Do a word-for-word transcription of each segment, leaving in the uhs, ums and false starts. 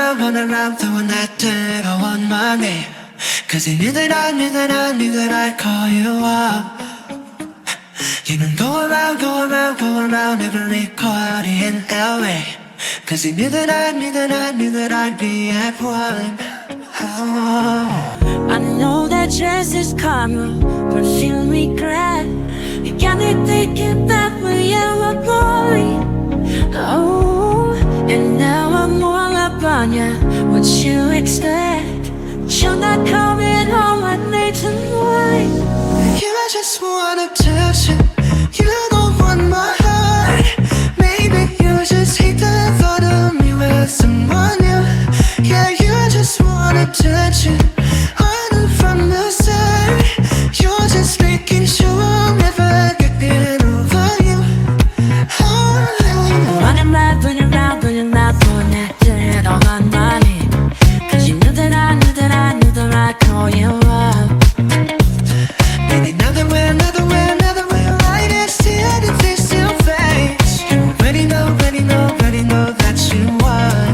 around, run around, throwing that dirt all on my name. Cause you knew that I knew that I knew that I'd call you up. You've been going around, going around, going around every party in L A. Cause you knew that I knew that I knew that I'd be at one. Oh. I know that dress is karma, but feel regret. You got me thinking back when you were boring. Oh, and now I'm all up on ya. What you expect? You're not coming home at night tonight. You, I just want attention. You don't want my heart. Maybe you just hate the thought of me with someone new. Yeah, you just want attention. I knew from the start. You're just making sure I'll never get over you. Oh, running mad, running round, running round, throwing that dirt all on my name. Cause you knew that I knew that I knew that I'd call you up. Maybe now that we're, now that we're, now that we're right, it's still, it's still face. You already know, already know, already know that you won.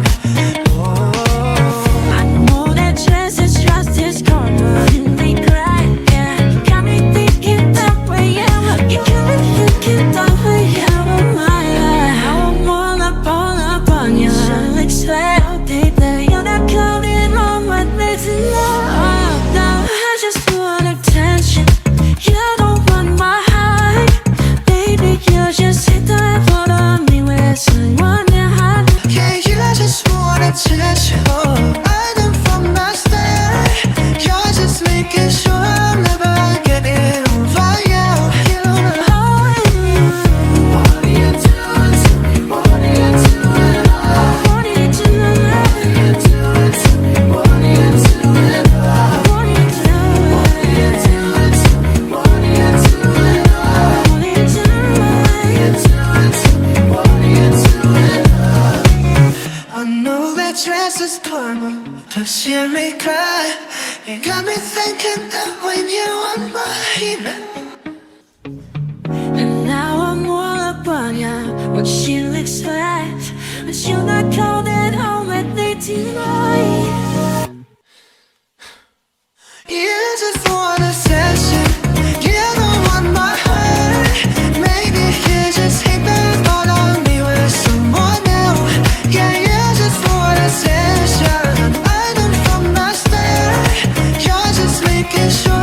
Oh, I know that dress is just as karma, and they cry, yeah. Got me thinking that way, yeah. You got me thinking that way, yeah. Oh my God, how I'm all up, all up on you. So expect, baby, you're not coming home with me tonight. Oh no, I just want attention. You don't want my heart, baby. You just hit the thought of me with someone you had. yeah, you just want attention. Oh, I know from the start. You're just making sure I'll never get it over you. You know, What are you doing to me? What are you doing? What are you doing? What are you doing to me? What are you doing? What are you doing? What are you doing to me? What are you doing? What are you doing? What are you doing? I know that dress is karma, but you may cry. You got me thinking that when you want mine. And now I'm all up on ya. What you expect? But you're not coming home at night tonight. You just want attention. You don't want my heart. Maybe you just hate the thought of me with someone new. Yeah, you just want attention. I know from the start. You're just making sure